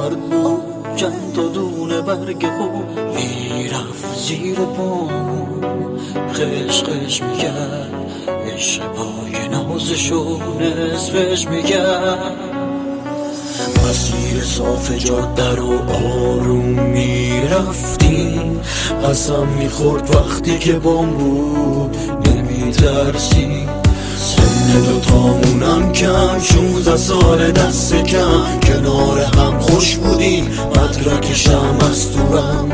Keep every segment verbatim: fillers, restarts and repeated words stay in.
سرد بود، چند تا دونه برگ خوب میرفت زیر پامون، خش خش میکرد عشق پای نازشو نصفش میکرد. مسیر صاف جاده رو آروم میرفتیم، قسم میخورد وقتی که بام بود نمیترسیم. سن دوتامونم کم، شونزده سال دست کم، کنار هم خوش بودیم، مدرکشم از دورم.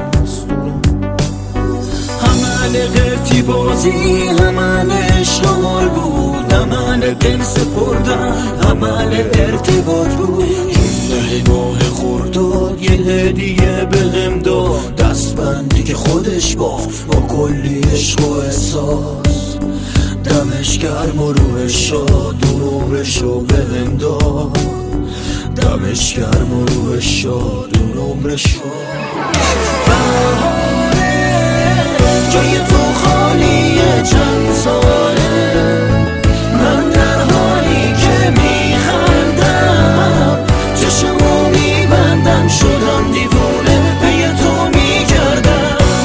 همه قرتی بازی، همه عشق حال بود، همه دل سپردن، همه ارتباط بود. یه ماه خورداد یه هدیه بهم داد، دستبندی که خودش بافت با کلی عشق و احساس. دمش گرم و روحش شاد و نمرشو بهم داد، دمش گرم و روحش شاد و نمرشو. بهاره جای تو خالیه چند ساله، من در حالی که میخندم چشمو میبندم، شدم دیوونه پی تو میگردم.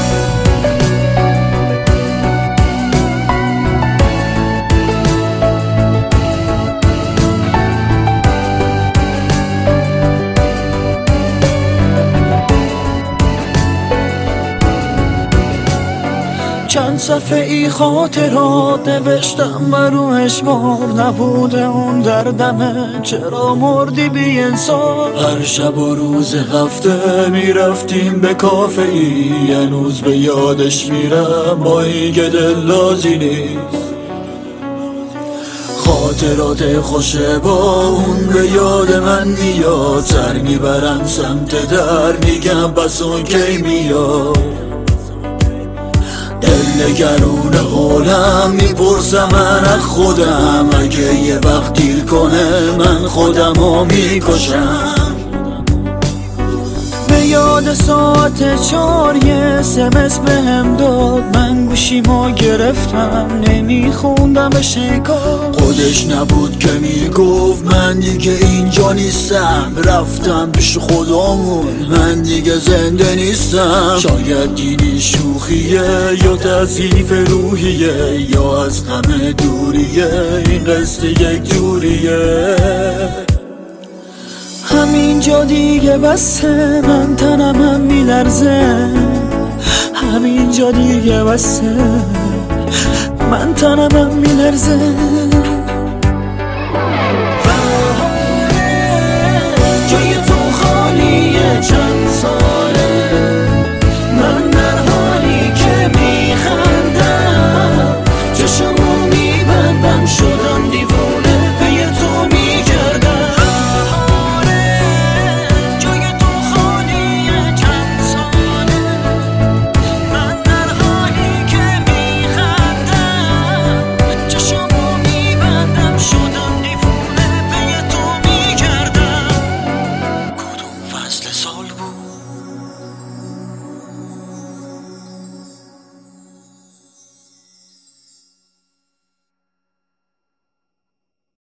چند صفحه ای خاطرات نوشتم و روش مار نبوده اون دردمه، چرا مردی بی انصاف. هر شب و روز هفته میرفتیم به کافه ای، هنوز به یادش میرم با این که دل لازی نیست. خاطرات خوشه با اون به یاد من میاد، سر میبرم سمت در میگم بس اون کی میاد. دل نگرون حالم میپرسم من از خودم، اگه یه وقت دیر کنه من خودمو میکشم. به یاد ساعت چار یه اسمس بهم داد، من گوشیمو گرفتم نمیخوندم شکار. خودش نبود که میگفت من دیگه اینجا نیستم، رفتم پیش خدامون من دیگه زنده نیستم. شاید دیدی شوخیه یا تضعیف روحیه، یا از همه دوریه، این قصه یک جوریه. همینجا دیگه بسه، من تنم هم میلرزه، همینجا دیگه بسه، من تنم هم میلرزه.